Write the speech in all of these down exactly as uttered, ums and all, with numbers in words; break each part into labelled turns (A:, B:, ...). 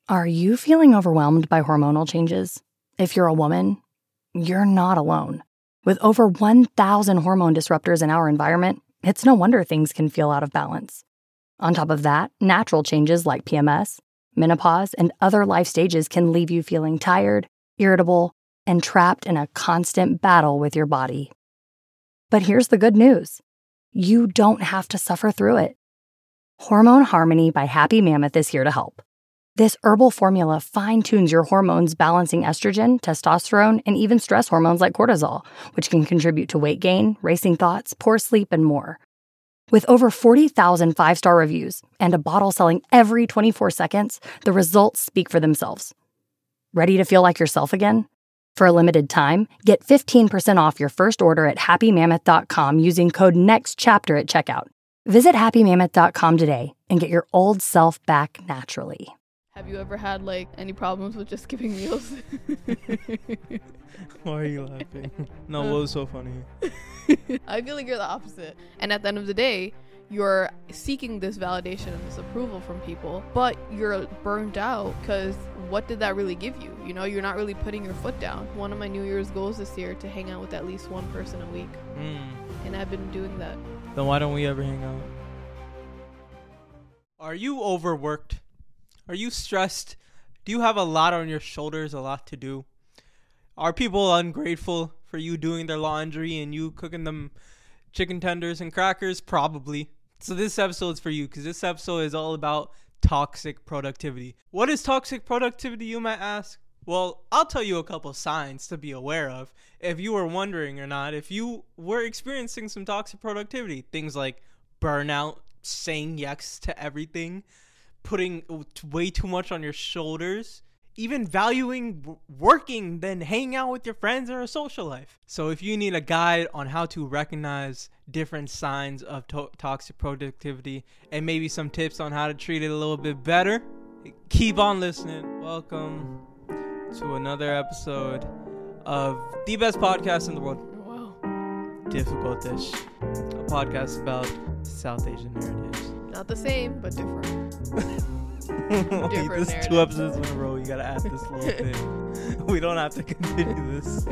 A: Are you feeling overwhelmed by hormonal changes? If you're a woman, you're not alone. With over one thousand hormone disruptors in our environment, it's no wonder things can feel out of balance. On top of that, natural changes like P M S, menopause, and other life stages can leave you feeling tired, irritable, and trapped in a constant battle with your body. But here's the good news. You don't have to suffer through it. Hormone Harmony by Happy Mammoth is here to help. This herbal formula fine-tunes your hormones, balancing estrogen, testosterone, and even stress hormones like cortisol, which can contribute to weight gain, racing thoughts, poor sleep, and more. With over forty thousand five-star reviews and a bottle selling every twenty-four seconds, the results speak for themselves. Ready to feel like yourself again? For a limited time, get fifteen percent off your first order at happy mammoth dot com using code NEXTCHAPTER at checkout. Visit happy mammoth dot com today and get your old self back naturally.
B: Have you ever had, like, any problems with just skipping meals?
C: Why are you laughing? No, what was so funny?
B: I feel like you're the opposite. And at the end of the day, you're seeking this validation and this approval from people, but you're burnt out because what did that really give you? You know, you're not really putting your foot down. One of my New Year's goals this year to hang out with at least one person a week. Mm. And I've been doing that.
C: Then why don't we ever hang out? Are you overworked? Are you stressed? Do you have a lot on your shoulders, a lot to do? Are people ungrateful for you doing their laundry and you cooking them chicken tenders and crackers? Probably. So this episode is for you because this episode is all about toxic productivity. What is toxic productivity, you might ask? Well, I'll tell you a couple signs to be aware of if you were wondering or not. If you were experiencing some toxic productivity, things like burnout, saying yes to everything, putting way too much on your shoulders, even valuing w- working than hanging out with your friends or a social life. So if you need a guide on how to recognize different signs of to- toxic productivity and maybe some tips on how to treat it a little bit better, keep on listening. Welcome to another episode of the best podcast in the world.
B: Wow.
C: Difficult Dish, a podcast about South Asian heritage.
B: Not the same, but different.
C: Wait, this is two episodes in a row. You gotta add this little thing. We don't have to continue this.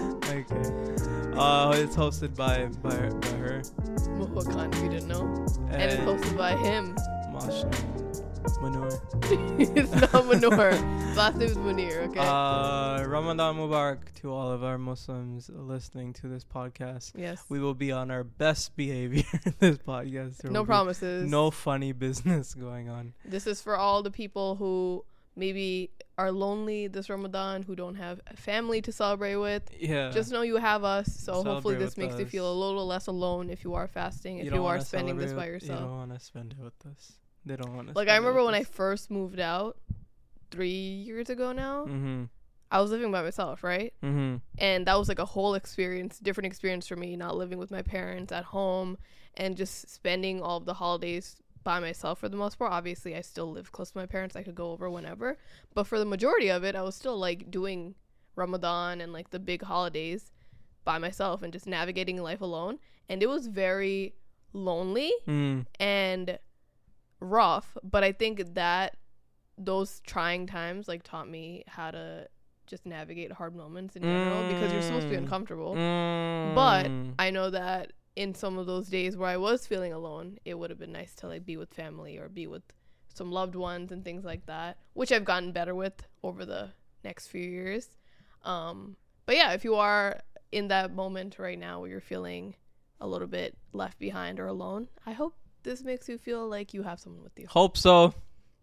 C: Okay. Uh, it's hosted by by, by her.
B: Mohua Khan, if you didn't know. And, and it's hosted by him.
C: Mashna. Manur.
B: It's not Manur. Last name is Munir, okay?
C: Uh, Ramadan Mubarak to all of our Muslims listening to this podcast.
B: Yes.
C: We will be on our best behavior in this podcast. There
B: no promises.
C: No funny business going on.
B: This is for all the people who maybe are lonely this Ramadan, who don't have a family to celebrate with.
C: Yeah.
B: Just know you have us. So
C: Celebrate
B: hopefully this makes
C: us.
B: you feel a little less alone if you are fasting, if you, you are spending this by yourself.
C: You don't want to spend it with us. They don't want to.
B: Like, I remember when us. I first moved out three years ago now.
C: Mm-hmm.
B: I was living by myself, right?
C: Mm-hmm.
B: And that was like a whole experience, different experience for me, not living with my parents at home and just spending all of the holidays by myself for the most part. Obviously, I still live close to my parents. I could go over whenever. But for the majority of it, I was still like doing Ramadan and like the big holidays by myself and just navigating life alone. And it was very lonely mm. and rough, but I think that those trying times like taught me how to just navigate hard moments in general mm. because you're supposed to be uncomfortable. Mm. But I know that in some of those days where I was feeling alone, it would have been nice to like be with family or be with some loved ones and things like that, which I've gotten better with over the next few years. Um, but yeah, if you are in that moment right now where you're feeling a little bit left behind or alone, I hope this makes you feel like you have someone with you.
C: Hope so.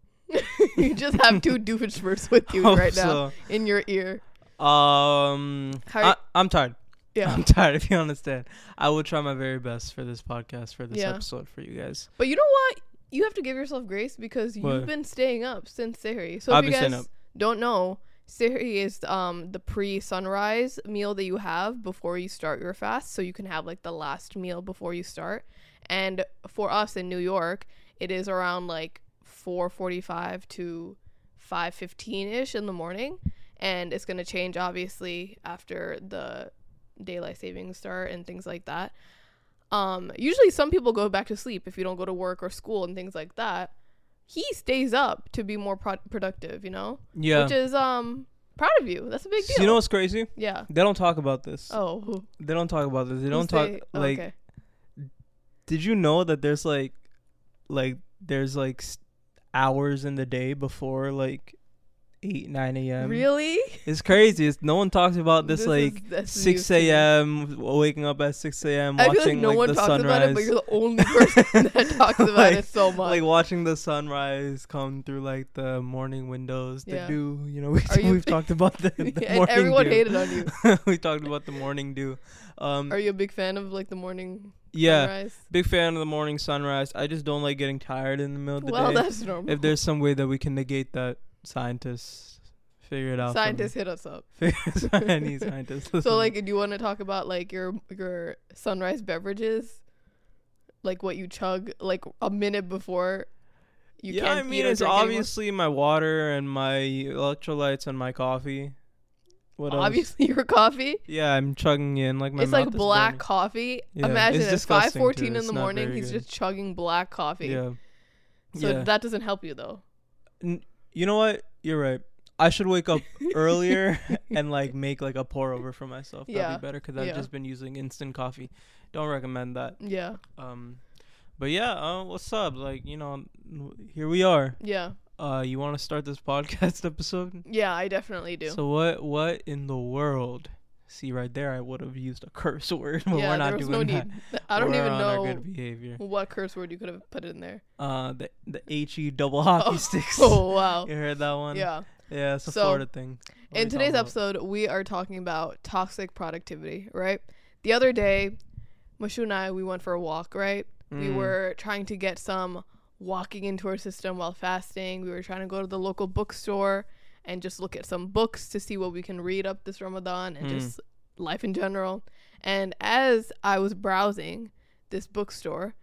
B: You just have two doofenshmirtz with you
C: Hope
B: right
C: so.
B: now in your ear.
C: Um, I, I'm tired.
B: Yeah,
C: I'm tired. If you understand, I will try my very best for this podcast, for this
B: yeah.
C: episode, for you guys.
B: But you know what? You have to give yourself grace because
C: what?
B: You've been staying up since Sehri. So
C: I've
B: if you
C: been
B: guys don't know, Sehri is um the pre-sunrise meal that you have before you start your fast, so you can have like the last meal before you start. And for us in New York, it is around like four forty-five to five fifteen ish in the morning, and it's going to change obviously after the daylight savings start and things like that. Um usually some people go back to sleep if you don't go to work or school and things like that. he stays up to be more pro- productive, you know?
C: Yeah.
B: Which is um proud of you. That's a big deal.
C: You know what's crazy?
B: Yeah.
C: They don't talk about this.
B: Oh.
C: They don't talk about this. They
B: Who
C: don't talk
B: stay-
C: like.
B: okay.
C: Did you know that there's like, like there's like s- hours in the day before like eight nine a.m.
B: Really?
C: It's crazy. It's, no one talks about this,
B: This
C: like
B: is- that's
C: six
B: news to me.
C: a.m. waking up at six a.m.
B: I
C: watching
B: feel like no
C: like
B: one
C: the
B: talks
C: sunrise.
B: about it, but you're the only person that talks about
C: Like-
B: it so much.
C: Like watching the sunrise come through like the morning windows, the
B: Yeah.
C: dew. You know, we,
B: Are you-
C: we've talked about the, the
B: and
C: morning
B: everyone
C: dew.
B: hated on you.
C: We talked about the morning dew. Um,
B: Are you a big fan of like the morning
C: yeah,
B: sunrise?
C: big fan of the morning sunrise. I just don't like getting tired in the middle of the
B: Well,
C: day.
B: that's normal.
C: If there's some way that we can negate that, scientists figure it out. for me.
B: Scientists hit us up.
C: I need scientists.
B: So
C: listen.
B: like, do you want to talk about like your your sunrise beverages, like what you chug like a minute before you
C: yeah,
B: can't
C: I
B: eat
C: mean,
B: or
C: it's
B: drink anymore?
C: obviously my water and my electrolytes and my coffee. What else?
B: Obviously your coffee.
C: Yeah, I'm chugging in like my
B: It's
C: mouth
B: like
C: is
B: black
C: burning.
B: coffee.
C: Yeah,
B: Imagine
C: it's
B: at
C: disgusting,
B: five fourteen
C: too.
B: in
C: It's
B: the
C: not
B: morning,
C: very
B: he's
C: good.
B: just chugging black coffee.
C: Yeah.
B: So
C: yeah.
B: that doesn't help you though.
C: N- you know what? You're right. I should wake up earlier and like make like a pour over for myself. That'd
B: Yeah.
C: be better because I've
B: Yeah.
C: just been using instant coffee. Don't recommend that.
B: Yeah.
C: Um, but yeah, uh, what's up? Like, you know, n- here we are.
B: Yeah.
C: Uh, you want to start this podcast episode?
B: Yeah, I definitely do.
C: So what? What in the world? See right there, I would have used a curse word, but
B: yeah,
C: we're not
B: there was
C: doing
B: no
C: that.
B: need. I don't
C: We're
B: even
C: on our
B: know
C: good behavior.
B: what curse word you could have put in there.
C: Uh, the the H E double hockey
B: Oh.
C: sticks.
B: Oh wow.
C: You heard that one?
B: Yeah.
C: Yeah, it's a
B: So,
C: Florida thing. What are
B: In
C: we
B: today's
C: talking about?
B: episode, we are talking about toxic productivity, right? The other day, Mashu and I, we went for a walk, right? We
C: Mm.
B: were trying to get some walking into our system while fasting. We were trying to go to the local bookstore and just look at some books to see what we can read up this Ramadan and
C: Mm.
B: just life in general. And as I was browsing this bookstore,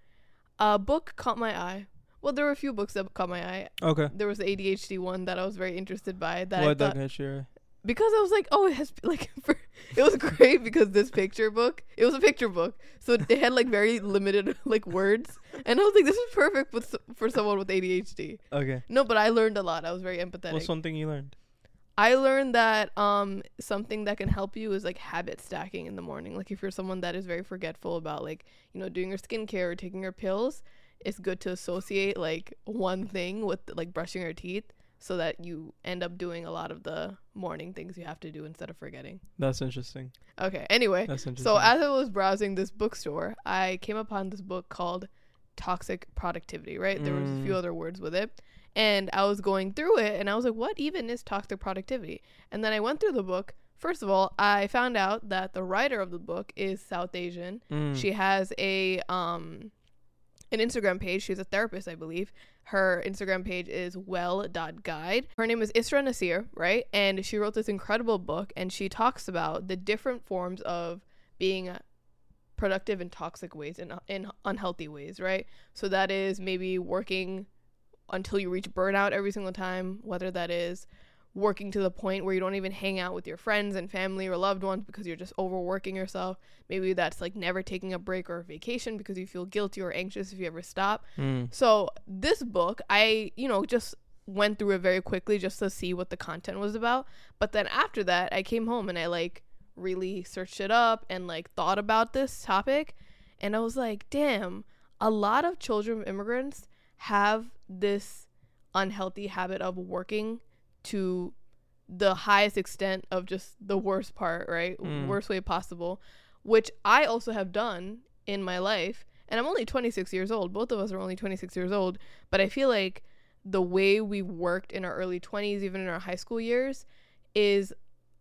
B: a book caught my eye. Well, there were a few books that caught my eye.
C: Okay.
B: There was the A D H D one that I was very interested by. That I
C: What
B: thought,
C: that catch your eye?
B: because I was like, oh, it has like for, it was great because this picture book, it was a picture book, so it had like very limited like words, and I was like, this is perfect with for someone with A D H D.
C: Okay.
B: No, but I learned a lot. I was very empathetic.
C: What's something you learned?
B: I learned that um something that can help you is like habit stacking in the morning. Like if you're someone that is very forgetful about like, you know, doing your skincare or taking your pills, it's good to associate like one thing with like brushing your teeth so that you end up doing a lot of the morning things you have to do instead of forgetting.
C: That's interesting.
B: Okay, anyway.
C: That's interesting.
B: So as I was browsing this bookstore, I came upon this book called Toxic Productivity, right? There was a few
C: Mm.
B: other words with it. And I was going through it and I was like, what even is toxic productivity? And then I went through the book. First of all, I found out that the writer of the book is South Asian.
C: Mm.
B: She has a um an Instagram page. She's a therapist, I believe. Her Instagram page is well dot guide. Her name is Isra Nasir, right? And she wrote this incredible book and she talks about the different forms of being productive in toxic ways and in, in unhealthy ways, right? So that is maybe working until you reach burnout every single time, whether that is working to the point where you don't even hang out with your friends and family or loved ones because you're just overworking yourself. Maybe that's like never taking a break or a vacation because you feel guilty or anxious if you ever stop.
C: Mm.
B: So this book, I, you know, just went through it very quickly just to see what the content was about. But then after that, I came home and I like really searched it up and like thought about this topic. And I was like, damn, a lot of children of immigrants have this unhealthy habit of working to the highest extent of just the worst part, right?
C: Mm.
B: Worst way possible, which I also have done in my life. And I'm only twenty-six years old. Both of us are only twenty-six years old. But I feel like the way we worked in our early twenties, even in our high school years, is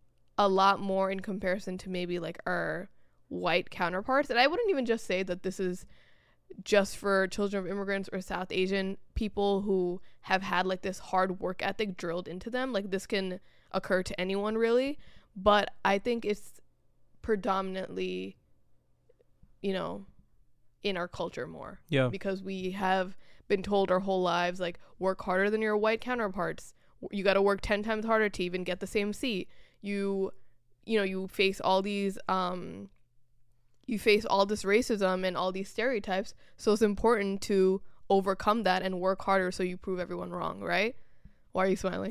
B: a lot more in comparison to maybe like our white counterparts. And I wouldn't even just say that this is just for children of immigrants or South Asian people who have had like this hard work ethic drilled into them. Like this can occur to anyone really, but I think it's predominantly, you know, in our culture more.
C: Yeah.
B: Because we have been told our whole lives like work harder than your white counterparts. You got to work ten times harder to even get the same seat. You you know, you face all these um you face all this racism and all these stereotypes, so it's important to overcome that and work harder so you prove everyone wrong, right? Why are you smiling?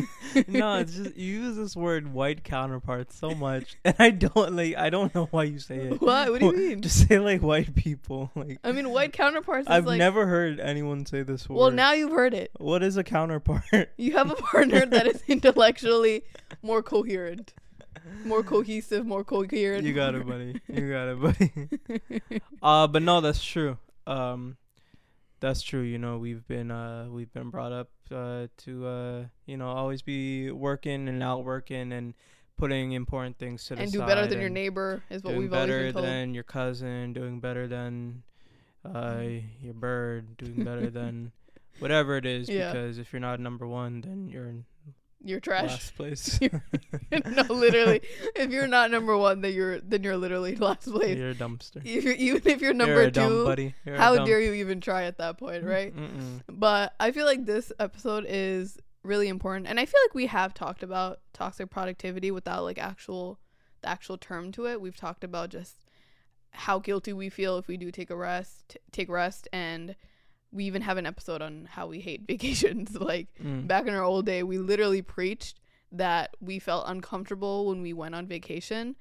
C: No, it's just you use this word white counterpart so much, and I don't like. I don't know why you say it.
B: What? What do you mean?
C: Just say like white people. Like
B: I mean, white counterparts. Is
C: I've
B: like,
C: never heard anyone say this word.
B: Well, now you've heard it.
C: What is a counterpart?
B: You have a partner that is intellectually more coherent, more cohesive, more coherent.
C: You got it, buddy. You got it, buddy. uh, but no, that's true. Um, that's true. You know, we've been uh we've been brought up uh to uh you know always be working and out working and putting important things to the
B: and
C: side.
B: do better than your
C: and
B: neighbor is what
C: doing
B: we've always
C: better
B: been told.
C: than your cousin, doing better than uh your bird, doing better than whatever it is.
B: Yeah.
C: Because if you're not number one, then you're in
B: You're trash.
C: last place.
B: No, literally. If you're not number one, then you're then you're literally last place.
C: You're a dumpster.
B: If you're, even if you're number
C: you're a
B: two,
C: dumb buddy. You're a
B: how
C: dumb-
B: dare you even try at that point, right?
C: Mm-mm.
B: But I feel like this episode is really important, and I feel like we have talked about toxic productivity without like actual the actual term to it. We've talked about just how guilty we feel if we do take a rest, take rest, and we even have an episode on how we hate vacations. Like
C: Mm.
B: back in our old day, we literally preached that we felt uncomfortable when we went on vacation,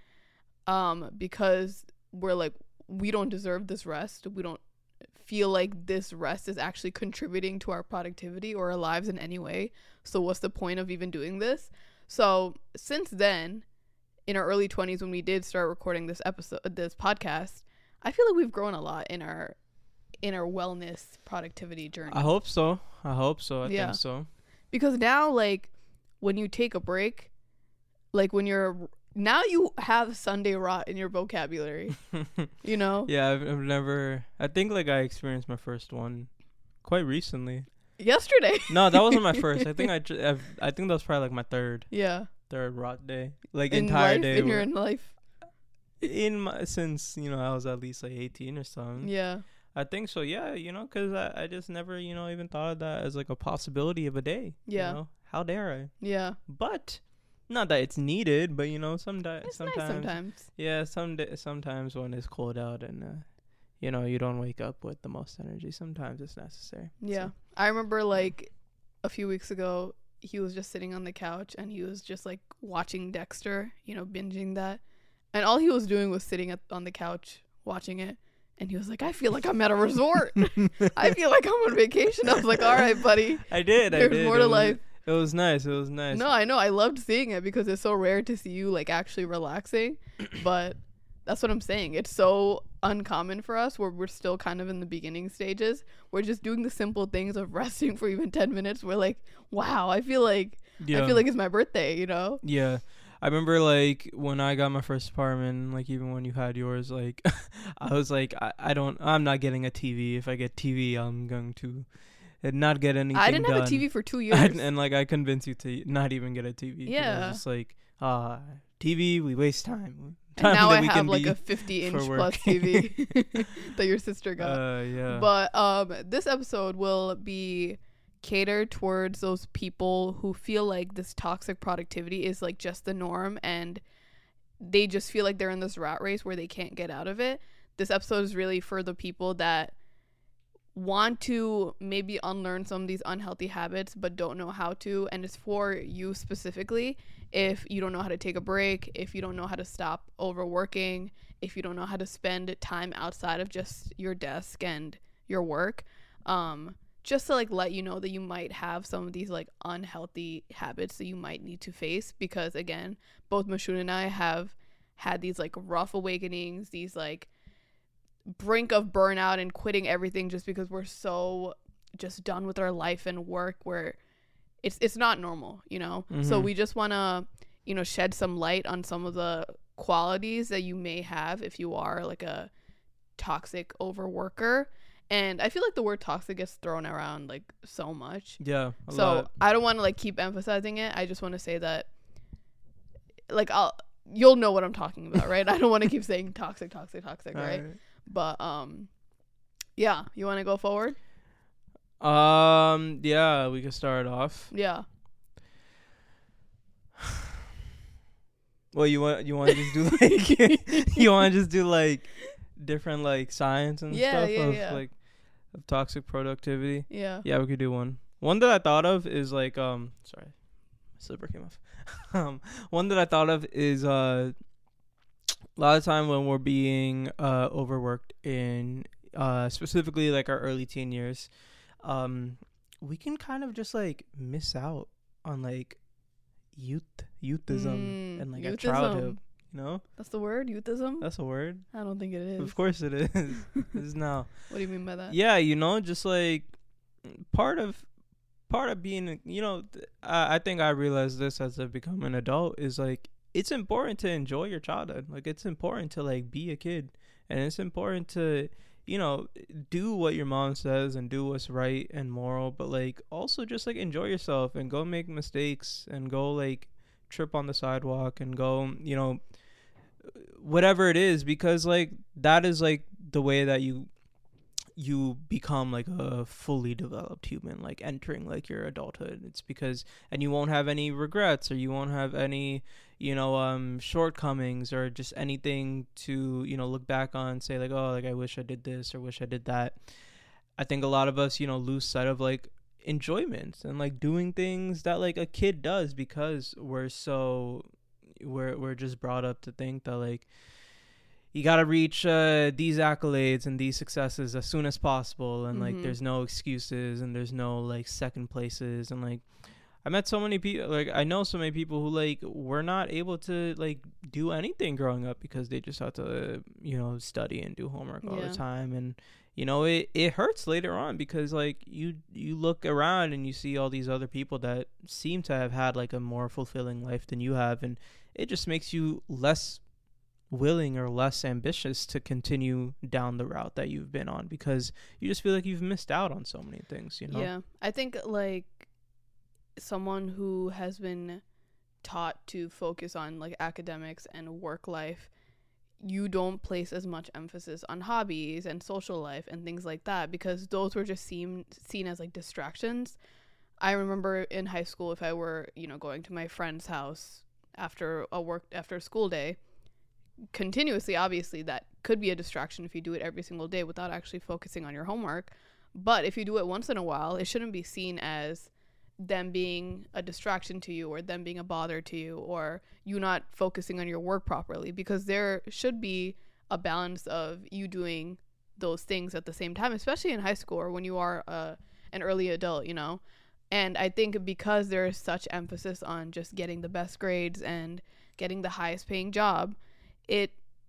B: um, because we're like, we don't deserve this rest. We don't feel like this rest is actually contributing to our productivity or our lives in any way. So what's the point of even doing this? So since then, in our early twenties, when we did start recording this episode, this podcast, I feel like we've grown a lot in our in our wellness productivity journey.
C: I hope so. I hope so. I
B: Yeah.
C: think so.
B: Because now, like, when you take a break, like when you're now you have Sunday rot in your vocabulary, you know?
C: Yeah, I've, I've never. I think like I experienced my first one quite recently.
B: Yesterday.
C: No, that wasn't my first. I think I. Ju- I've, I think that was probably like my third,
B: Yeah.
C: third rot day. Like
B: In
C: entire
B: life,
C: day.
B: in your
C: where-
B: in life.
C: in my since you know I was at least like eighteen or something.
B: Yeah.
C: I think so. Yeah, you know, because I, I just never you know even thought of that as like a possibility of a day.
B: Yeah.
C: You know? How dare I?
B: Yeah.
C: But not that it's needed, but you know, some di-
B: It's
C: sometimes,
B: nice sometimes.
C: yeah, some da- sometimes when it's cold out and uh, you know you don't wake up with the most energy, sometimes it's necessary.
B: Yeah.
C: So,
B: I remember like a few weeks ago, he was just sitting on the couch and he was just like watching Dexter, you know, binging that. And all he was doing was sitting at, on the couch watching it. And he was like, I feel like I'm at a resort. I feel like I'm on vacation. I was like, all right, buddy.
C: I did. I
B: There's
C: did.
B: more
C: it
B: to
C: was,
B: life.
C: It was nice. It was nice.
B: No, I know. I loved seeing it because it's so rare to see you like actually relaxing. But that's what I'm saying. It's so uncommon for us where we're still kind of in the beginning stages. We're just doing the simple things of resting for even ten minutes. We're like, wow, I feel like
C: Yeah.
B: I feel like it's my birthday, you know?
C: Yeah. I remember like when I got my first apartment, like even when you had yours, like I was like, I, I don't, I'm not getting a T V. If I get T V, I'm going to not get anything
B: I didn't
C: done.
B: have a T V for two years.
C: and, and like I convinced you to not even get a T V. 'cause I
B: Yeah.
C: was just like, uh, T V, we waste time.
B: And
C: Time
B: now
C: that
B: I
C: we
B: have
C: can
B: like
C: be
B: a fifty inch
C: for
B: plus
C: work.
B: T V that your sister got.
C: Uh, yeah.
B: But um, this episode will be catered towards those people who feel like this toxic productivity is like just the norm and they just feel like they're in this rat race where they can't get out of it. This episode is really for the people that want to maybe unlearn some of these unhealthy habits but don't know how to, and it's for you specifically if you don't know how to take a break, if you don't know how to stop overworking, if you don't know how to spend time outside of just your desk and your work, um just to like let you know that you might have some of these like unhealthy habits that you might need to face, because again, both Mashun and I have had these like rough awakenings, these like brink of burnout and quitting everything just because we're so just done with our life and work, where it's it's not normal, you know.
C: Mm-hmm.
B: So we just want to, you know, shed some light on some of the qualities that you may have if you are like a toxic overworker. And I feel like the word toxic gets thrown around like so much.
C: Yeah. A
B: So
C: lot.
B: I don't want to like keep emphasizing it. I just want to say that like I'll you'll know what I'm talking about, right? I don't want to keep saying toxic, toxic, toxic, right?
C: Alright.
B: But um yeah, you want to go forward?
C: Um. Yeah, we can start off.
B: Yeah.
C: Well, you want you want to just do like you want to just do like different like science and
B: Yeah,
C: stuff
B: yeah,
C: of
B: yeah.
C: like of toxic productivity.
B: Yeah.
C: Yeah, we could do one. One that I thought of is like um sorry, my slipper came off. um one that I thought of is uh a lot of time when we're being uh overworked in uh specifically like our early teen years, um we can kind of just like miss out on like youth youthism
B: Mm,
C: and like our
B: youthism.
C: childhood, you know?
B: That's the word, youthism?
C: That's a word.
B: I don't think it is.
C: Of course it is. It is now.
B: What do you mean by that?
C: Yeah, you know, just like part of part of being, you know, th- I, I think I realized this as I've become an adult is like it's important to enjoy your childhood. Like it's important to like be a kid, and it's important to, you know, do what your mom says and do what's right and moral, but like also just like enjoy yourself and go make mistakes and go like trip on the sidewalk and go, you know, whatever it is, because like that is like the way that you you become like a fully developed human, like entering like your adulthood. It's because, and you won't have any regrets, or you won't have any, you know, um shortcomings, or just anything to, you know, look back on and say like, oh, like I wish I did this or wish I did that. I think a lot of us, you know, lose sight of like enjoyment and like doing things that like a kid does, because we're so we're we're just brought up to think that like you gotta reach uh, these accolades and these successes as soon as possible, and like
B: Mhm.
C: there's no excuses and there's no like second places. And like I met so many people, like I know so many people who like were not able to like do anything growing up because they just had to, uh, you know, study and do homework all
B: Yeah.
C: the time. And you know, it it hurts later on, because like you you look around and you see all these other people that seem to have had like a more fulfilling life than you have, and it just makes you less willing or less ambitious to continue down the route that you've been on, because you just feel like you've missed out on so many things, you know?
B: Yeah. I think like someone who has been taught to focus on like academics and work life, you don't place as much emphasis on hobbies and social life and things like that, because those were just seen seen as like distractions. I remember in high school, if I were, you know, going to my friend's house after a work after a school day continuously, obviously that could be a distraction if you do it every single day without actually focusing on your homework. But if you do it once in a while, it shouldn't be seen as them being a distraction to you, or them being a bother to you, or you not focusing on your work properly, because there should be a balance of you doing those things at the same time, especially in high school or when you are uh, an early adult, you know. And I think because there is such emphasis on just getting the best grades and getting the highest paying job, it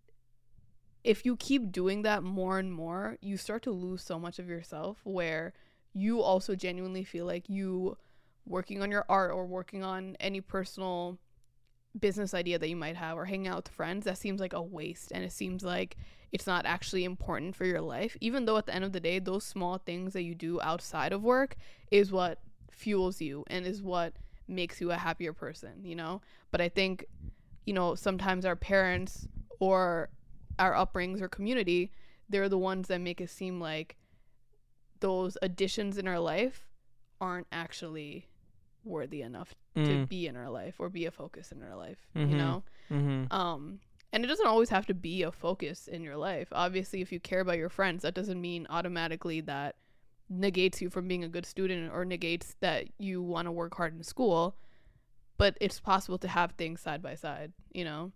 B: if you keep doing that more and more, you start to lose so much of yourself, where you also genuinely feel like you working on your art or working on any personal business idea that you might have, or hanging out with friends, that seems like a waste, and it seems like it's not actually important for your life, even though at the end of the day those small things that you do outside of work is what fuels you and is what makes you a happier person, you know. But I think, you know, sometimes our parents or our upbringings or community, they're the ones that make it seem like those additions in our life aren't actually worthy enough to
C: Mm.
B: be in our life or be a focus in our life,
C: Mhm.
B: you know.
C: Mm-hmm.
B: Um and it doesn't always have to be a focus in your life. Obviously, if you care about your friends, that doesn't mean automatically that negates you from being a good student, or negates that you want to work hard in school. But it's possible to have things side by side, you know.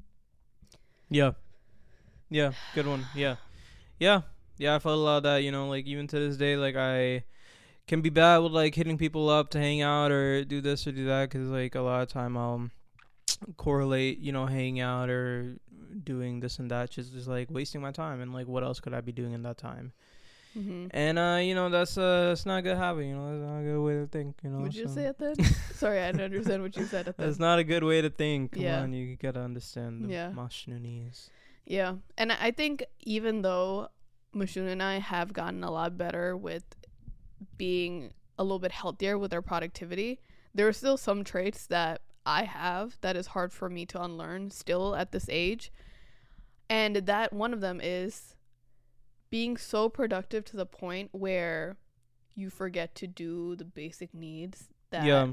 C: Yeah. Yeah. Good one. Yeah. Yeah. Yeah. I felt a lot of that, you know, like even to this day, like I can be bad with like hitting people up to hang out or do this or do that, because like a lot of time I'll correlate, you know, hanging out or doing this and that, just, just like wasting my time, and like what else could I be doing in that time?
B: Mm-hmm.
C: And uh, you know, that's uh, that's not a good habit. You know, that's not a good way to think. You know,
B: Would you
C: so.
B: say it then? Sorry, I didn't understand what you said at
C: That's
B: the
C: not a good way to think. Come
B: Yeah.
C: on, you gotta understand the
B: Yeah.
C: Mashnunese.
B: Yeah. And I think even though Mashun and I have gotten a lot better with being a little bit healthier with our productivity, there are still some traits that I have that is hard for me to unlearn still at this age. And that one of them is being so productive to the point where you forget to do the basic needs that
C: Yeah,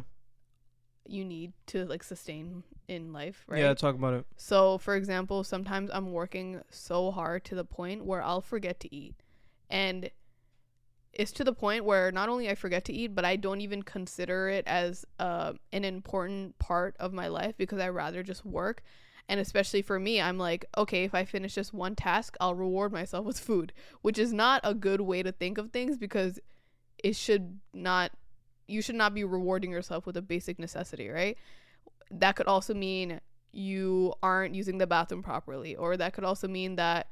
B: you need to like sustain in life, right?
C: yeah. Talk about it.
B: So, for example, sometimes I'm working so hard to the point where I'll forget to eat. And it's to the point where not only I forget to eat, but I don't even consider it as uh, an important part of my life because I rather just work. And especially for me, I'm like, okay, if I finish just one task, I'll reward myself with food, which is not a good way to think of things because it should not, you should not be rewarding yourself with a basic necessity, right? That could also mean you aren't using the bathroom properly, or that could also mean that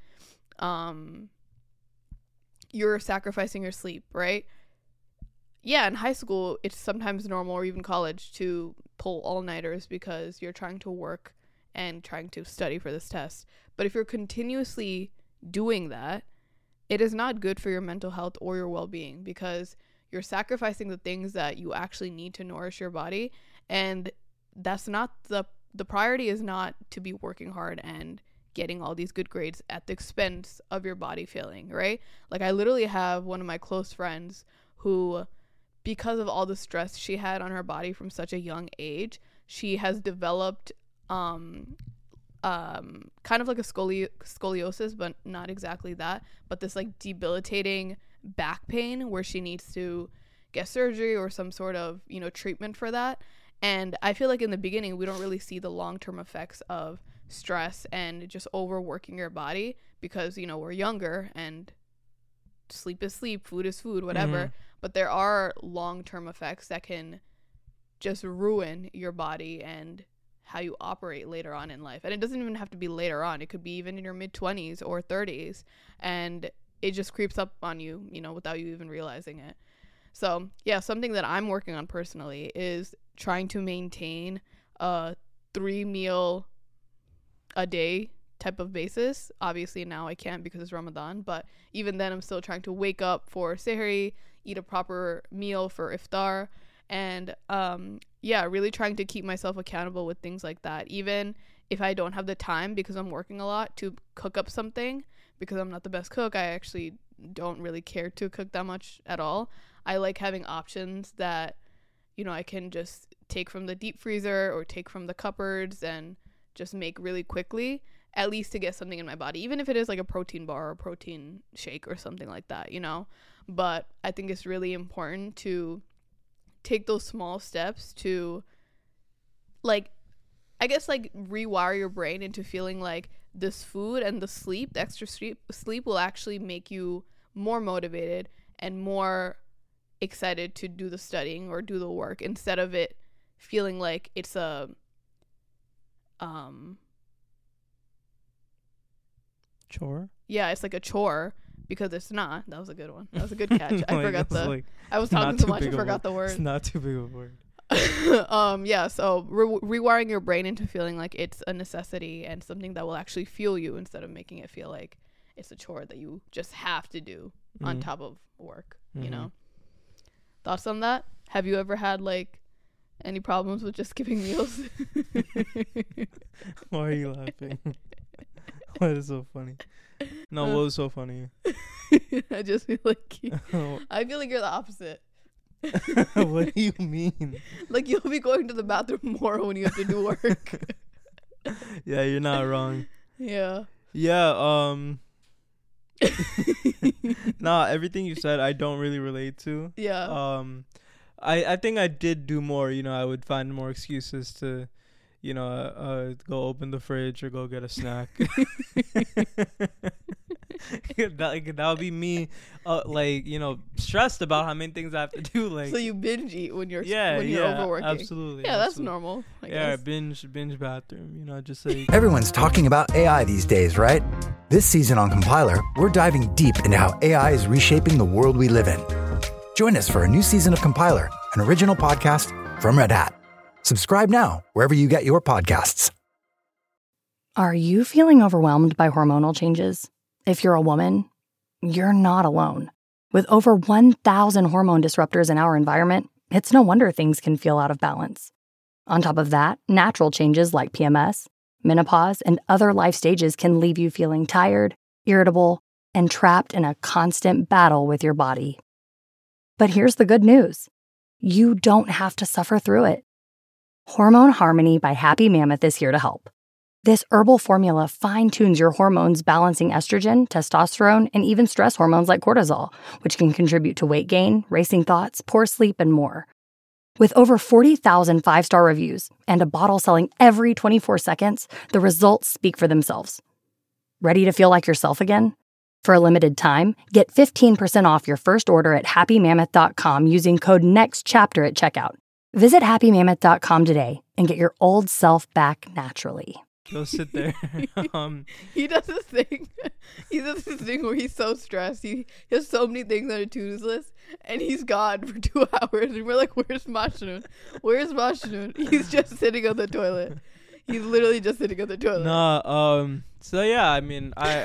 B: um you're sacrificing your sleep, right? Yeah, in high school it's sometimes normal, or even college, to pull all-nighters because you're trying to work and trying to study for this test. But if you're continuously doing that, it is not good for your mental health or your well-being because you're sacrificing the things that you actually need to nourish your body. And that's not the the priority is not to be working hard and getting all these good grades at the expense of your body failing, right? Like I literally have one of my close friends who, because of all the stress she had on her body from such a young age, she has developed um um kind of like a scoli- scoliosis, but not exactly that, but this like debilitating back pain where she needs to get surgery or some sort of, you know, treatment for that. And I feel like in the beginning, we don't really see the long-term effects of stress and just overworking your body because, you know, we're younger and sleep is sleep, food is food, whatever. Mm-hmm. But there are long-term effects that can just ruin your body and how you operate later on in life. And it doesn't even have to be later on. It could be even in your mid-twenties or thirties. And it just creeps up on you, you know, without you even realizing it. So, yeah, something that I'm working on personally is trying to maintain a three meal a day type of basis. Obviously now I can't because it's Ramadan, but even then I'm still trying to wake up for Sehri, eat a proper meal for iftar, and um yeah, really trying to keep myself accountable with things like that. Even if I don't have the time because I'm working a lot to cook up something, because I'm not the best cook, I actually don't really care to cook that much at all. I like having options that, you know, I can just take from the deep freezer or take from the cupboards and just make really quickly, at least to get something in my body, even if it is like a protein bar or a protein shake or something like that, you know. But I think it's really important to take those small steps to, like, I guess, like, rewire your brain into feeling like this food and the sleep, the extra sleep, sleep will actually make you more motivated and more excited to do the studying or do the work, instead of it feeling like it's a um
C: chore.
B: Yeah, it's like a chore, because it's not. That was a good one. That was a good catch. I
C: Like,
B: forgot
C: it's
B: the
C: like
B: I was talking
C: not
B: so
C: too
B: much I
C: big of a-
B: forgot the word.
C: It's not too big of a word.
B: um yeah, so re- rewiring your brain into feeling like it's a necessity and something that will actually fuel you, instead of making it feel like it's a chore that you just have to do mm-hmm. on top of work. Mm-hmm. You know, thoughts on that? Have you ever had like any problems with just skipping meals?
C: Why are you laughing? Why is it so funny? No, uh, what was so funny?
B: I just feel like you, I feel like you're the opposite.
C: What do you mean?
B: Like, you'll be going to the bathroom more when you have to do work.
C: Yeah, you're not wrong.
B: Yeah.
C: Yeah, um nah, everything you said I don't really relate to.
B: Yeah.
C: Um I I think I did do more, you know, I would find more excuses to, you know, uh, uh go open the fridge or go get a snack. that, like, that would be me, uh, like, you know, stressed about how many things I have to do. Like,
B: so you binge eat when you're
C: yeah,
B: when you're
C: yeah,
B: overworking.
C: Absolutely.
B: Yeah,
C: absolutely.
B: that's normal. I
C: yeah,
B: guess.
C: binge binge bathroom. You know, just like
D: everyone's talking about A I these days, right? This season on Compiler, we're diving deep into how A I is reshaping the world we live in. Join us for a new season of Compiler, an original podcast from Red Hat. Subscribe now wherever you get your podcasts.
A: Are you feeling overwhelmed by hormonal changes? If you're a woman, you're not alone. With over one thousand hormone disruptors in our environment, it's no wonder things can feel out of balance. On top of that, natural changes like P M S, menopause, and other life stages can leave you feeling tired, irritable, and trapped in a constant battle with your body. But here's the good news. You don't have to suffer through it. Hormone Harmony by Happy Mammoth is here to help. This herbal formula fine-tunes your hormones, balancing estrogen, testosterone, and even stress hormones like cortisol, which can contribute to weight gain, racing thoughts, poor sleep, and more. With over forty thousand five-star reviews and a bottle selling every twenty-four seconds, the results speak for themselves. Ready to feel like yourself again? For a limited time, get fifteen percent off your first order at happy mammoth dot com using code NEXTCHAPTER at checkout. Visit happy mammoth dot com today and get your old self back naturally.
C: Go sit there. um,
B: he does this thing. He does this thing where he's so stressed. He, he has so many things on a to-do list, and he's gone for two hours. And we're like, "Where's Mashnun? Where's Mashnun?" He's just sitting on the toilet. He's literally just sitting on the toilet.
C: Nah. Um. So yeah, I mean, I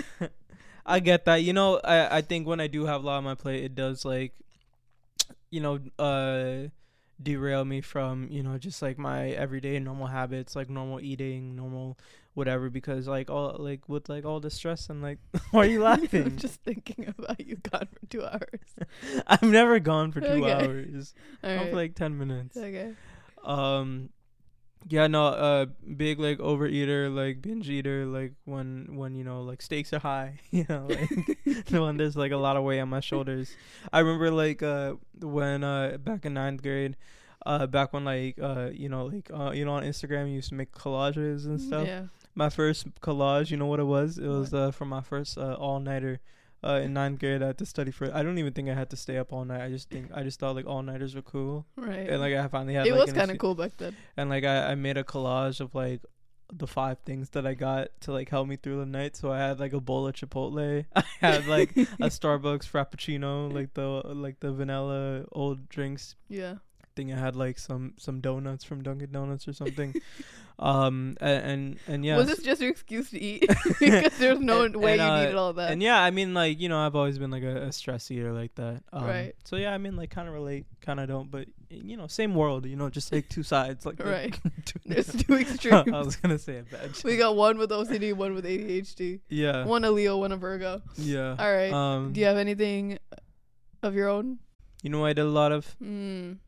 C: I get that. You know, I I think when I do have a lot on my plate, it does like, you know, uh. derail me from, you know, just like my everyday normal habits, like normal eating, normal whatever, because like all like with like all the stress and like why are you laughing?
B: I'm just thinking about you gone for two hours.
C: I've never gone for two
B: Okay.
C: hours.
B: All
C: Gone
B: right.
C: for like ten minutes.
B: Okay.
C: Um yeah, no, uh big like overeater, like binge eater, like when when you know like stakes are high, you know, like when there's like a lot of weight on my shoulders. I remember like uh when uh back in ninth grade, uh back when like uh you know like uh you know on Instagram you used to make collages and stuff.
B: Yeah.
C: My first collage, you know what it was? It was
B: What?
C: uh from my first uh, all nighter. Uh, in ninth grade, I had to study for. I don't even think I had to stay up all night. I just think I just thought like all nighters were cool,
B: Right.
C: and like I finally had.
B: it
C: like,
B: was
C: an
B: kind of
C: excuse-
B: cool back then.
C: And like I, I made a collage of like the five things that I got to like help me through the night. So I had like a bowl of Chipotle. I had like a Starbucks Frappuccino, like the like the vanilla old drinks.
B: Yeah.
C: I think I had like some some donuts from Dunkin' Donuts or something. um and and, and yeah.
B: Was this just your excuse to eat? Because there's no
C: And-
B: way
C: and,
B: you
C: uh,
B: needed all that.
C: And yeah, I mean, like, you know, I've always been like a, a stress eater like that. Um,
B: Right.
C: So yeah, I mean, like, kind of relate, kind of don't, but you know, same world, you know, just like two sides, like the-
B: Right.
C: two-
B: There's two extremes.
C: I was gonna say a bad.
B: We got one with O C D, one with A D H D.
C: Yeah.
B: One a Leo, one a Virgo.
C: Yeah.
B: All right.
C: Um.
B: Do you have anything of your own?
C: You know, what I did a lot of.
B: Mm.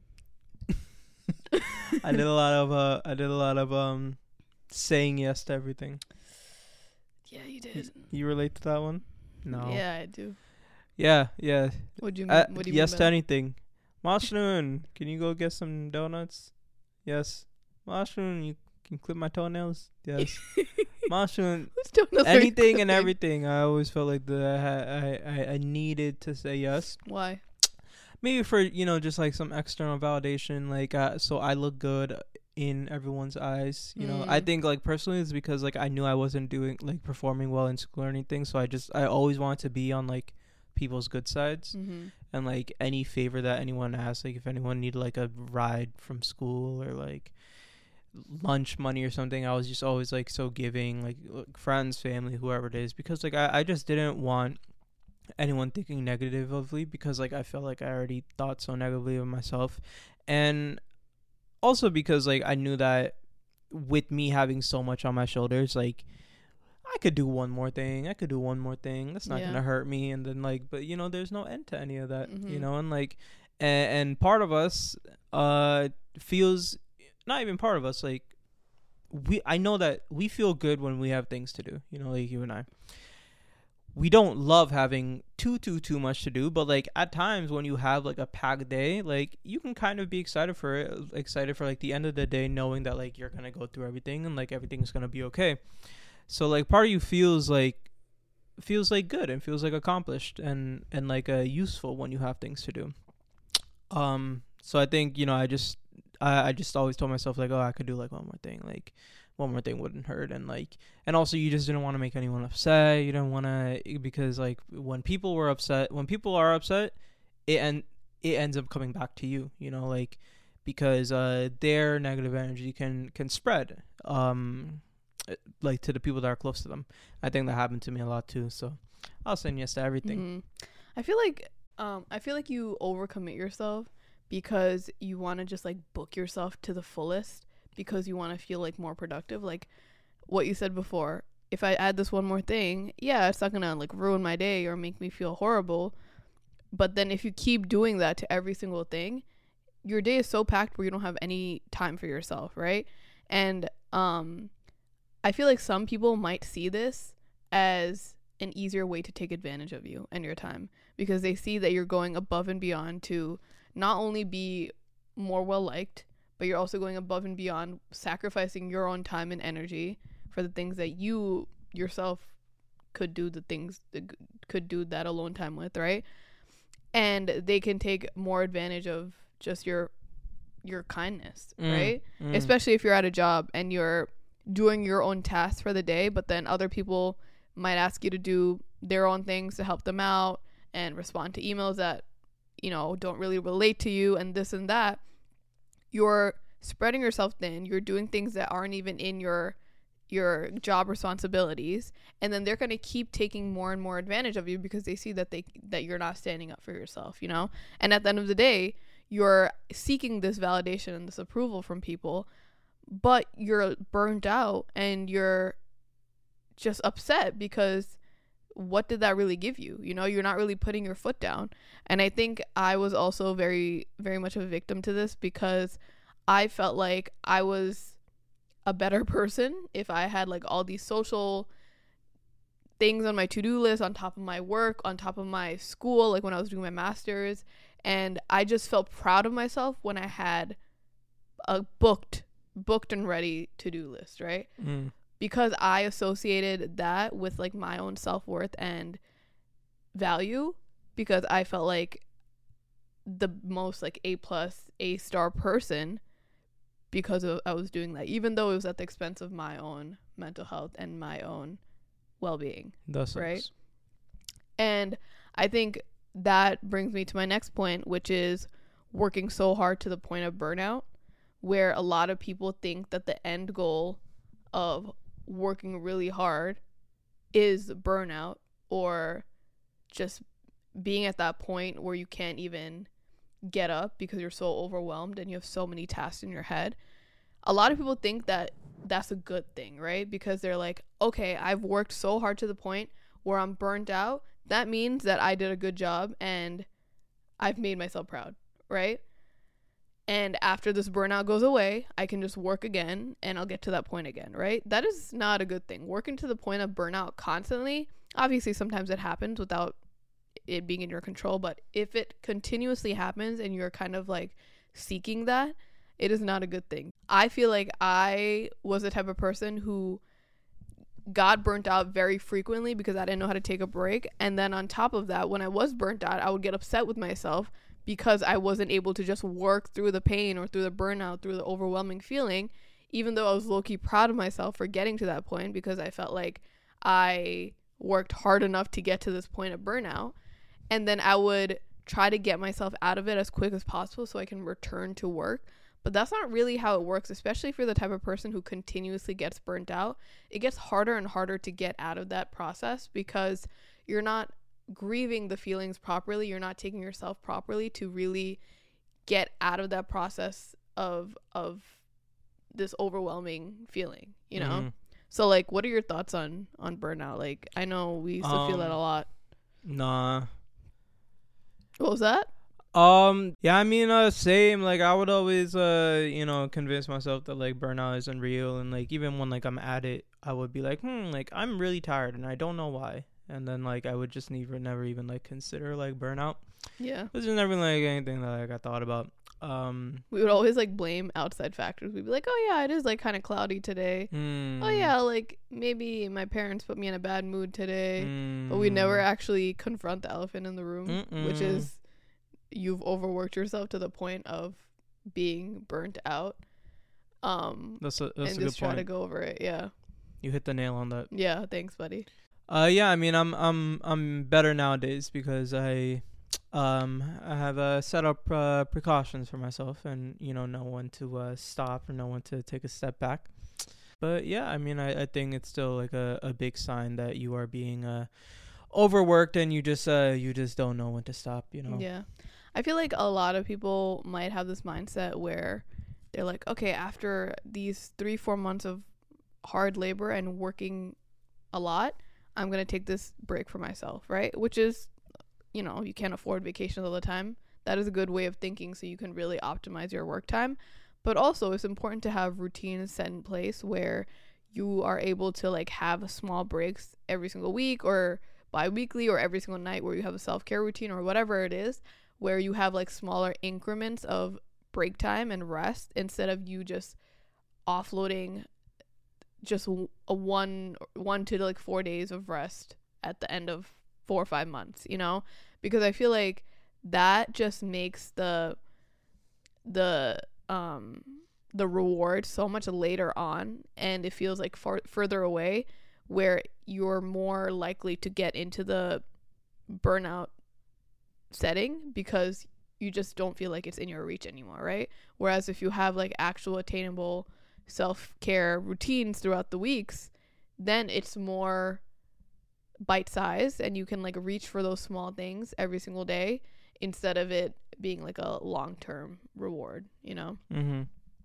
C: I did a lot of. Uh. I did a lot of. Um. Saying yes to everything.
B: Yeah, you did.
C: You relate to that one? No.
B: Yeah, I do.
C: Yeah. Yeah.
B: What do you mean?
C: Uh,
B: what do you
C: yes
B: mean
C: to
B: by
C: anything. Mashnoon, can you go get some donuts? Yes. Mashnoon, you can clip my toenails? Yes. Mashnoon,
B: Whose toenails are you
C: anything and
B: clipping?
C: everything. I always felt like that I, had, I, I I needed to say yes.
B: Why?
C: Maybe for, you know, just like some external validation, like uh, so I look good in everyone's eyes. You know, I
B: Mm.
C: think like personally it's because like I knew I wasn't doing like performing well in school or anything, so I just I always wanted to be on like people's good sides.
B: Mm-hmm.
C: And like any favor that anyone asks, like if anyone needed like a ride from school or like lunch money or something, I was just always like so giving, like, like friends, family, whoever it is, because like I, I just didn't want anyone thinking negatively, because like I felt like I already thought so negatively of myself. And also because like I knew that with me having so much on my shoulders, like I could do one more thing. I could do one more thing. That's not
B: Yeah.
C: gonna hurt me. And then like, but you know, there's no end to any of that. You
B: Mhm.
C: know, and like, and, and part of us, uh, feels not even part of us. Like, we, I know that we feel good when we have things to do. You know, like you and I. We don't love having too too too much to do, but like at times when you have like a packed day, like you can kind of be excited for it, excited for like the end of the day, knowing that like you're gonna go through everything and like everything's gonna be okay. So like part of you feels like feels like good and feels like accomplished and and like uh, useful when you have things to do. Um. So I think, you know, I just I I just always told myself like, oh, I could do like one more thing, like one more thing wouldn't hurt. And like, and also you just didn't want to make anyone upset. You didn't want to, because like when people were upset, when people are upset, it and it ends up coming back to you. You know, like because uh their negative energy can can spread. Um. Like to the people that are close to them. I think that happened to me a lot too. So I'll say yes to everything.
B: Mm-hmm. I feel like um I feel like you overcommit yourself because you want to just like book yourself to the fullest because you want to feel like more productive. Like what you said before, if I add this one more thing, yeah, it's not gonna like ruin my day or make me feel horrible. But then if you keep doing that to every single thing, your day is so packed where you don't have any time for yourself, right? And um I feel like some people might see this as an easier way to take advantage of you and your time, because they see that you're going above and beyond to not only be more well liked, but you're also going above and beyond, sacrificing your own time and energy for the things that you yourself could do, the things that could do that alone time with, right? And they can take more advantage of just your your kindness, mm, right? Mm. Especially if you're at a job and you're doing your own tasks for the day, but then other people might ask you to do their own things to help them out and respond to emails that, you know, don't really relate to you and this and that. You're spreading yourself thin. You're doing things that aren't even in your your job responsibilities, and then they're going to keep taking more and more advantage of you because they see that they that you're not standing up for yourself, you know? And at the end of the day, you're seeking this validation and this approval from people, but you're burned out and you're just upset because what did that really give you? You know, you're not really putting your foot down. And I think I was also very, very much of a victim to this, because I felt like I was a better person if I had like all these social things on my to-do list, on top of my work, on top of my school, like when I was doing my master's. And I just felt proud of myself when I had a booked, booked and ready to-do list, right? Mm. Because I associated that with like my own self-worth and value, because I felt like the most like A plus, A star person because of, I was doing that, even though it was at the expense of my own mental health and my own well-being. That's right. And I think that brings me to my next point, which is working so hard to the point of burnout, where a lot of people think that the end goal of working really hard is burnout, or just being at that point where you can't even get up because you're so overwhelmed and you have so many tasks in your head. A lot of people think that that's a good thing, right? Because they're like, okay, I've worked so hard to the point where I'm burnt out. That means that I did a good job and I've made myself proud, right? And after this burnout goes away, I can just work again and I'll get to that point again, right? That is not a good thing. Working to the point of burnout constantly, obviously sometimes it happens without it being in your control, but if it continuously happens and you're kind of like seeking that, it is not a good thing. I feel like I was the type of person who got burnt out very frequently because I didn't know how to take a break. And then on top of that, when I was burnt out, I would get upset with myself because I wasn't able to just work through the pain or through the burnout, through the overwhelming feeling, even though I was low-key proud of myself for getting to that point, because I felt like I worked hard enough to get to this point of burnout. And then I would try to get myself out of it as quick as possible so I can return to work. But that's not really how it works, especially if you're the type of person who continuously gets burnt out. It gets harder and harder to get out of that process because you're not grieving the feelings properly. You're not taking yourself properly to really get out of that process of of this overwhelming feeling, you know? Mm-hmm. So, like, what are your thoughts on, on burnout? Like, I know we used to um, feel that a lot.
C: Nah.
B: What was that?
C: Um, yeah, I mean, uh, same, like, I would always, uh, you know, convince myself that, like, burnout isn't real, and, like, even when, like, I'm at it, I would be like, hmm, like, I'm really tired, and I don't know why, and then, like, I would just never, never even, like, consider, like, burnout.
B: Yeah.
C: This is never, like, anything that, like, I thought about. Um,
B: we would always, like, blame outside factors. We'd be like, oh, yeah, it is, like, kind of cloudy today. Mm. Oh, yeah, like, maybe my parents put me in a bad mood today, mm. but we never actually confront the elephant in the room, Mm-mm. which is you've overworked yourself to the point of being burnt out. Um,
C: that's a, that's
B: and
C: a
B: just
C: good point.
B: Try to go over it. Yeah.
C: You hit the nail on that.
B: Yeah. Thanks, buddy.
C: Uh, yeah. I mean, I'm I'm I'm better nowadays because I, um, I have uh, set up uh, precautions for myself, and you know, know when to uh, stop or know when to take a step back. But yeah, I mean, I, I think it's still like a, a big sign that you are being uh overworked and you just uh you just don't know when to stop. You know.
B: Yeah. I feel like a lot of people might have this mindset where they're like, okay, after these three, four months of hard labor and working a lot, I'm going to take this break for myself, right? Which is, you know, you can't afford vacations all the time. That is a good way of thinking so you can really optimize your work time. But also it's important to have routines set in place where you are able to like have small breaks every single week or bi-weekly or every single night where you have a self-care routine or whatever it is, where you have like smaller increments of break time and rest instead of you just offloading just a one one to like four days of rest at the end of four or five months, you know, because I feel like that just makes the the um the reward so much later on, and it feels like far further away, where you're more likely to get into the burnout setting because you just don't feel like it's in your reach anymore, right? Whereas if you have like actual attainable self-care routines throughout the weeks, then it's more bite-sized and you can like reach for those small things every single day instead of it being like a long-term reward, you know?
C: Mm-hmm.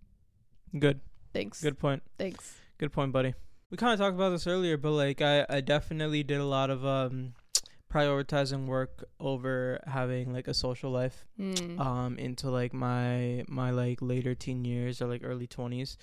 C: Good.
B: Thanks.
C: Good point.
B: Thanks.
C: Good point, buddy. We kind of talked about this earlier, but like I, I definitely did a lot of um prioritizing work over having like a social life
B: Mm.
C: um into like my my like later teen years or like early twenties.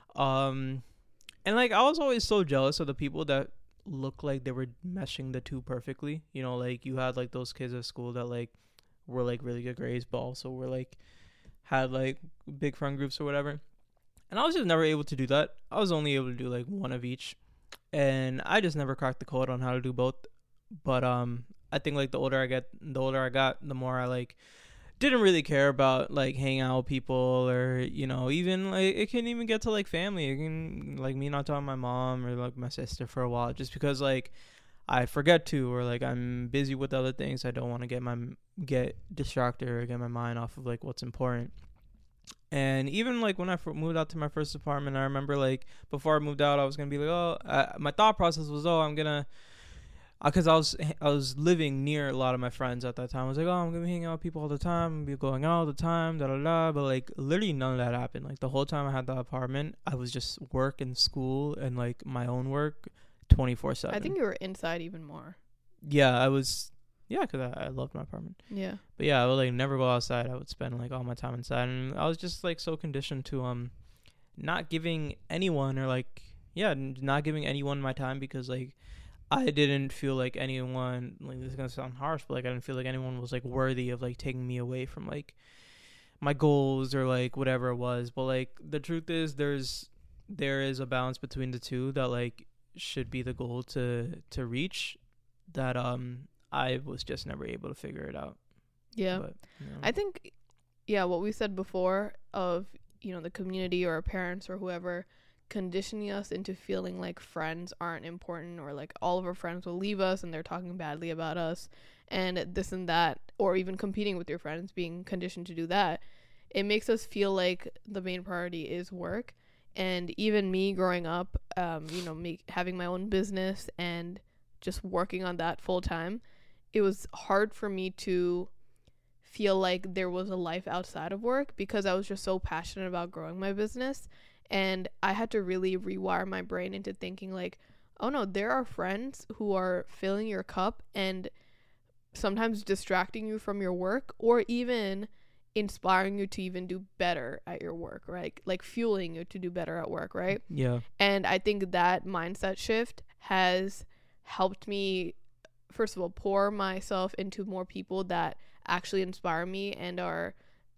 C: Um and like I was always so jealous of the people that look like they were meshing the two perfectly. You know, like you had like those kids at school that like were like really good grades but also were like had like big friend groups or whatever. And I was just never able to do that. I was only able to do like one of each. And I just never cracked the code on how to do both. But um I think like the older I get, the older I got, the more I like didn't really care about like hanging out with people, or you know, even like it can even get to like family. It can like me not talking to my mom or like my sister for a while just because like I forget to, or like I'm busy with other things. I don't want to get my get distracted or get my mind off of like what's important. And even like when I f- moved out to my first apartment, I remember like before I moved out, I was gonna be like, oh, uh, my thought process was, oh, I'm gonna, because uh, I was I was living near a lot of my friends at that time. I was like, oh, I'm gonna be hanging out with people all the time, I'm gonna be going out all the time, da da da. But like literally none of that happened. Like the whole time I had the apartment, I was just work and school and like my own work, twenty-four seven.
B: I think you were inside even more.
C: Yeah, I was. Yeah, because I, I loved my apartment.
B: Yeah.
C: But yeah, I would like never go outside. I would spend like all my time inside, and I was just like so conditioned to um not giving anyone or like yeah n- not giving anyone my time, because like I didn't feel like anyone, like this is gonna sound harsh, but like I didn't feel like anyone was like worthy of like taking me away from like my goals or like whatever it was. But like the truth is there's there is a balance between the two that like should be the goal to to reach, that um I was just never able to figure it out.
B: Yeah.
C: But, you know.
B: I think, yeah, what we said before of, you know, the community or our parents or whoever conditioning us into feeling like friends aren't important, or like all of our friends will leave us and they're talking badly about us and this and that, or even competing with your friends, being conditioned to do that. It makes us feel like the main priority is work. And even me growing up, um, you know, make, having my own business and just working on that full time, it was hard for me to feel like there was a life outside of work because I was just so passionate about growing my business. And I had to really rewire my brain into thinking like, oh no, there are friends who are filling your cup and sometimes distracting you from your work, or even inspiring you to even do better at your work, right? Like fueling you to do better at work, right?
C: Yeah.
B: And I think that mindset shift has helped me, first of all, pour myself into more people that actually inspire me and are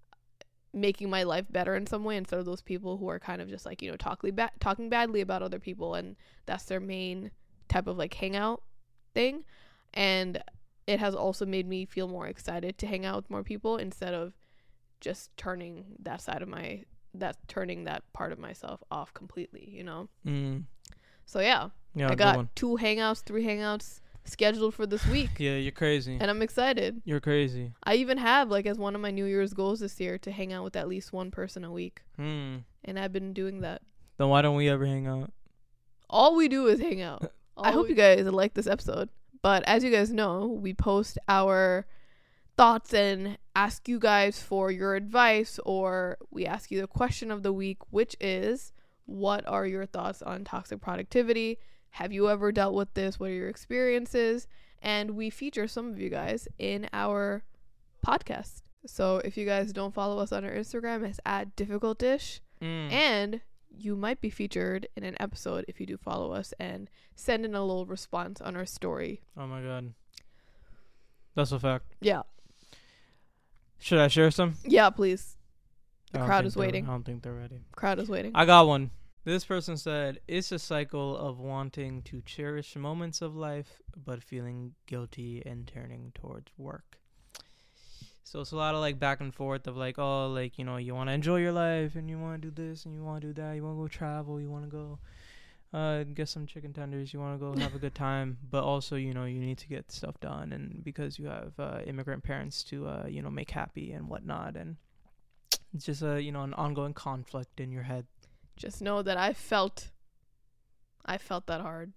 B: making my life better in some way, instead of those people who are kind of just like, you know, talking ba- talking badly about other people, and that's their main type of like hangout thing. And it has also made me feel more excited to hang out with more people instead of just turning that side of my that turning that part of myself off completely, you know.
C: Mm.
B: So yeah,
C: Yeah.
B: I
C: good
B: got
C: one.
B: two hangouts, three hangouts scheduled for this week.
C: Yeah, you're crazy.
B: And I'm excited.
C: You're crazy.
B: I even have like as one of my New Year's goals this year to hang out with at least one person a week.
C: Hmm.
B: And I've been doing that.
C: Then why don't we ever hang out?
B: All we do is hang out. I hope you guys like this episode. But as you guys know, we post our thoughts and ask you guys for your advice, or we ask you the question of the week, which is, what are your thoughts on toxic productivity? Have you ever dealt with this? What are your experiences? And we feature some of you guys in our podcast. So if you guys don't follow us on our Instagram, it's at difficult dish.
C: Mm.
B: And you might be featured in an episode if you do follow us and send in a little response on our story.
C: Oh my god. That's a fact.
B: Yeah.
C: Should I share some?
B: Yeah, please. The
C: I don't
B: crowd
C: think
B: is
C: they're-
B: waiting.
C: I don't think they're ready.
B: Crowd is waiting.
C: I got one. This person said, it's a cycle of wanting to cherish moments of life, but feeling guilty and turning towards work. So it's a lot of like back and forth of like, oh, like, you know, you want to enjoy your life and you want to do this and you want to do that. You want to go travel. You want to go uh, get some chicken tenders. You want to go have a good time. But also, you know, you need to get stuff done. And because you have uh, immigrant parents to, uh, you know, make happy and whatnot. And it's just, a, you know, an ongoing conflict in your head.
B: Just know that I felt, I felt that hard.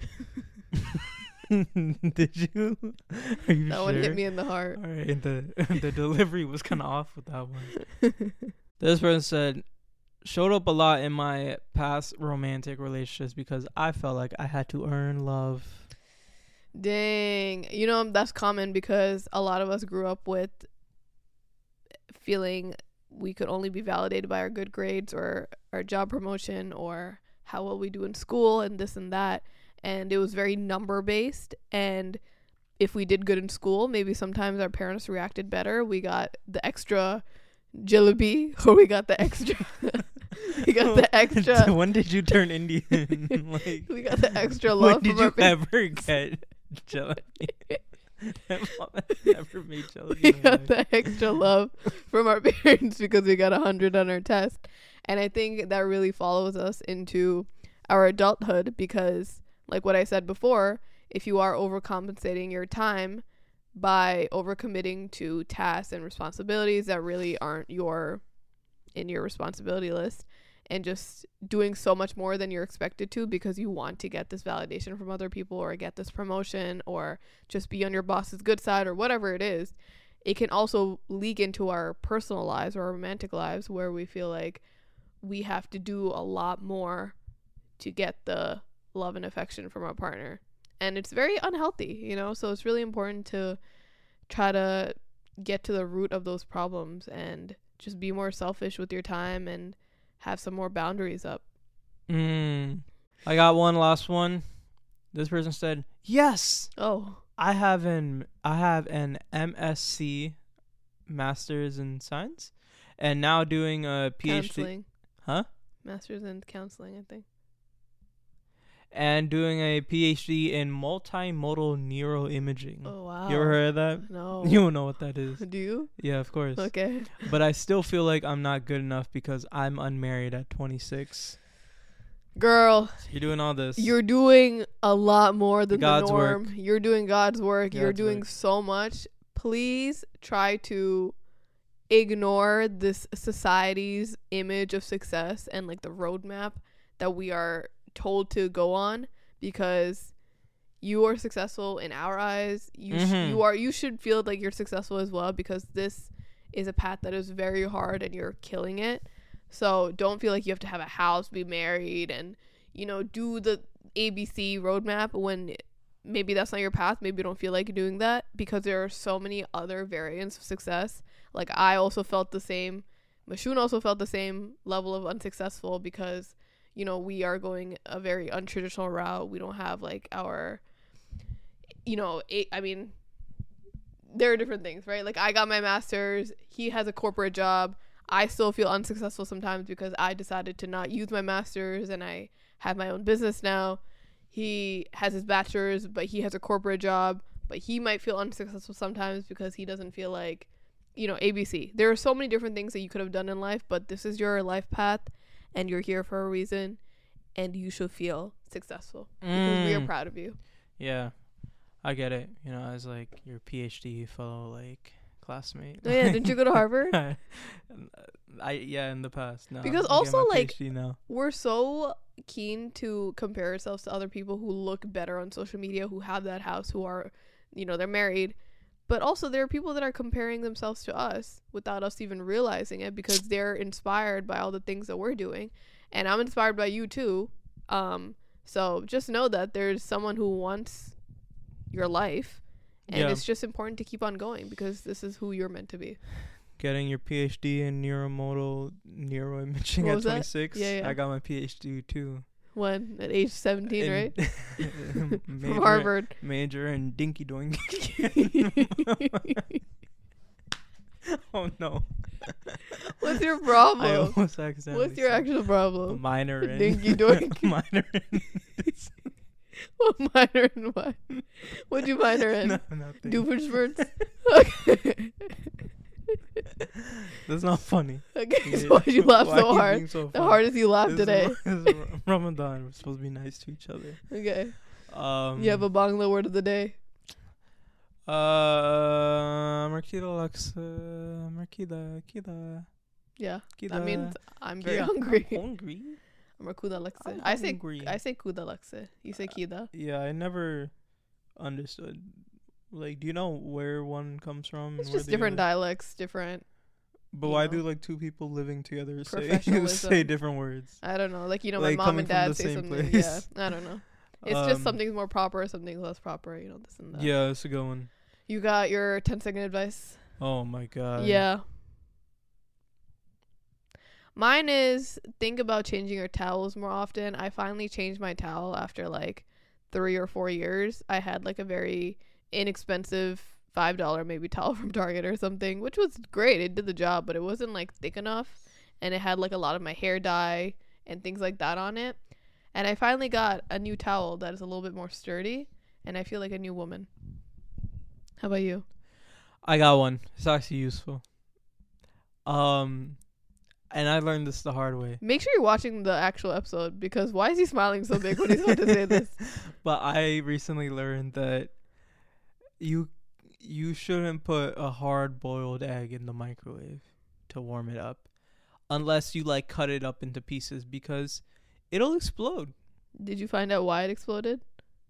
C: Did you? Are you
B: That
C: sure?
B: one hit me in the heart.
C: All right, and the the delivery was kind of off with that one. This person said, showed up a lot in my past romantic relationships because I felt like I had to earn love.
B: Dang. You know, that's common because a lot of us grew up with feeling we could only be validated by our good grades or our job promotion or how well we do in school and this and that. And it was very number based. And if we did good in school, maybe sometimes our parents reacted better. We got the extra jalebi or we got the extra we got the extra
C: When did you turn Indian? Like,
B: we got the extra love
C: when did
B: from our
C: you
B: parents.
C: ever get jalebi? My mom has never made jalebi.
B: We
C: in her
B: got
C: life.
B: the extra love from our parents because we got a hundred on our test. And I think that really follows us into our adulthood because, like what I said before, if you are overcompensating your time by overcommitting to tasks and responsibilities that really aren't your in your responsibility list and just doing so much more than you're expected to because you want to get this validation from other people or get this promotion or just be on your boss's good side or whatever it is, it can also leak into our personal lives or our romantic lives where we feel like we have to do a lot more to get the love and affection from our partner. And it's very unhealthy, you know, so it's really important to try to get to the root of those problems and just be more selfish with your time and have some more boundaries up.
C: Mm. I got one last one. This person said, yes,
B: Oh,
C: I have an I have an M S C, Masters in Science, and now doing a P H D.
B: counseling.
C: Huh?
B: Masters in counseling, I think.
C: And doing a P H D in multimodal neuroimaging.
B: Oh, wow.
C: You ever heard of that?
B: No.
C: You don't know what that is.
B: Do you?
C: Yeah, of course.
B: Okay.
C: But I still feel like I'm not good enough because I'm unmarried at twenty-six.
B: Girl,
C: You're doing all this.
B: you're doing a lot more than
C: God's
B: the norm.
C: work.
B: You're doing God's work. You're
C: God's
B: doing
C: work.
B: so much. Please try to ignore this society's image of success and like the roadmap that we are told to go on because you are successful in our eyes. You sh-
C: Mhm.
B: you are you should feel like you're successful as well because this is a path that is very hard and you're killing it. So don't feel like you have to have a house, be married, and, you know, do the A B C roadmap when maybe that's not your path. Maybe you don't feel like doing that because there are so many other variants of success. Like I also felt the same. Mashun also felt the same level of unsuccessful because, you know, we are going a very untraditional route. We don't have like our, you know, it, I mean, there are different things, right? Like I got my master's. He has a corporate job. I still feel unsuccessful sometimes because I decided to not use my master's and I have my own business now. He has his bachelor's, but he has a corporate job, but he might feel unsuccessful sometimes because he doesn't feel like, you know, A B C. There are so many different things that you could have done in life, but this is your life path and you're here for a reason and you should feel successful because we are
C: Mm.
B: proud of you.
C: Yeah, I get it. You know, as like your P H D fellow like classmate.
B: Oh, yeah, didn't you go to Harvard?
C: I yeah, in the past. No,
B: Because
C: I'm getting
B: also,
C: my
B: like,
C: PhD now.
B: We're so keen to compare ourselves to other people who look better on social media, who have that house, who are, you know, they're married. But also there are people that are comparing themselves to us without us even realizing it because they're inspired by all the things that we're doing. And I'm inspired by you too. Um, so just know that there's someone who wants your life. And
C: Yeah.
B: it's just important to keep on going because this is who you're meant to be.
C: getting your PhD in neuromodal neuroimaging
B: What
C: at
B: was that?
C: twenty-six.
B: Yeah, yeah.
C: I got my PhD too.
B: When? At age seventeen,
C: In-
B: right?
C: major,
B: From Harvard.
C: Major in dinky doink. Oh no.
B: What's your
C: I
B: problem?
C: almost accidentally
B: What's your
C: said
B: actual
C: a
B: problem?
C: minor in
B: Dinky doink.
C: minor in
B: What minor in what? What'd you minor in?
C: no, nothing.
B: Doofenshmirtz? Okay.
C: That's not funny.
B: Okay, so why'd you laugh
C: Why
B: so
C: are you
B: hard?
C: being so
B: The
C: funny?
B: hardest you laughed
C: This
B: today.
C: is- this is Ramadan. We're supposed to be nice to each other.
B: Okay.
C: Um,
B: You have a Bangla word of the day.
C: Uh, Markida Lux. Uh, Markida. Kida.
B: Yeah.
C: Kida.
B: That means I'm very
C: Kia.
B: hungry.
C: I'm hungry.
B: I'm kuda lakse.
C: I'm
B: I say
C: hungry.
B: I say kuda lakse. You say kida.
C: Yeah, I never understood. Like, do you know where one comes from? and
B: It's
C: where
B: just
C: the
B: different
C: other-
B: dialects, different.
C: But
B: you
C: why
B: know.
C: do like two people living together say
B: Professionalism.
C: say different words?
B: I don't know. Like, you know,
C: Like,
B: my mom
C: coming
B: and
C: from
B: dad
C: the
B: say
C: same
B: something.
C: place.
B: Yeah. I don't know. It's
C: Um,
B: just something's more proper, something's less proper, you know, this and that.
C: Yeah, it's a good one.
B: You got your ten second advice?
C: Oh my god.
B: Yeah. Mine is think about changing your towels more often. I finally changed my towel after like three or four years. I had like a very inexpensive five dollar maybe towel from Target or something, which was great. It did the job, but it wasn't like thick enough. And it had like a lot of my hair dye and things like that on it. And I finally got a new towel that is a little bit more sturdy. And I feel like a new woman. How about you?
C: I got one. It's actually useful. Um, and I learned this the hard way.
B: Make sure you're watching the actual episode, because why is he smiling so big when he's about to say this?
C: But I recently learned that you you shouldn't put a hard boiled egg in the microwave to warm it up, unless you like cut it up into pieces, because it'll explode.
B: Did you find out why it exploded?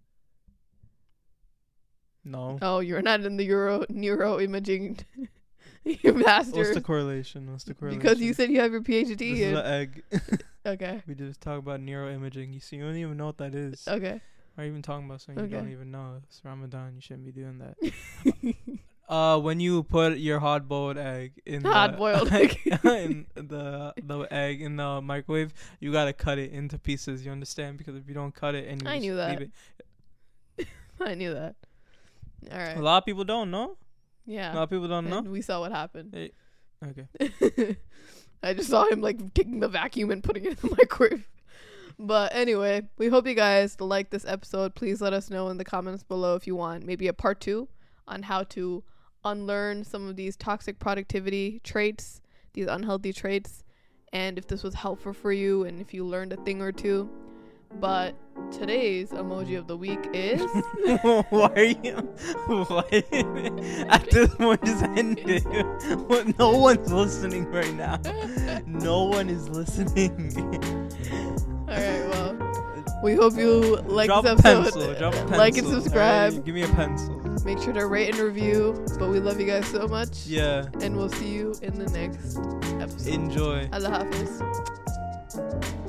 C: No.
B: Oh, you're not in the Euro neuroimaging master's.
C: What's the correlation? What's the correlation?
B: Because you said you have your
C: this
B: PhD.
C: is
B: in-
C: the egg.
B: okay.
C: We just talk about neuroimaging. You see, you don't even know what that is.
B: Okay.
C: Why are you even talking about something you
B: Okay.
C: don't even know? It's Ramadan. You shouldn't be doing that. Uh, when you put your hard boiled egg in
B: Hard
C: the
B: boiled egg.
C: in the the egg in the microwave, you gotta cut it into pieces. You understand? Because if you don't cut it and you
B: I
C: just
B: knew that.
C: leave it,
B: I knew that. All right.
C: a lot of people don't know.
B: Yeah.
C: A lot of people don't know.
B: And we saw what happened.
C: Hey, okay.
B: I just saw him like taking the vacuum and putting it in the microwave. But anyway, we hope you guys like this episode. Please let us know in the comments below if you want maybe a part two on how to unlearn some of these toxic productivity traits, these unhealthy traits, and if this was helpful for you and if you learned a thing or two. But today's emoji of the week is
C: Why are you? Why? At this point, just end it. What? No one's listening right now. No one is listening.
B: all right. Well, we hope you like
C: Drop
B: this
C: a
B: episode.
C: pencil. Drop a pencil.
B: Like and subscribe.
C: Alright, give me a pencil.
B: Make sure to rate and review. But we love you guys so much.
C: Yeah.
B: And we'll see you in the next episode.
C: Enjoy.
B: Allah Hafiz.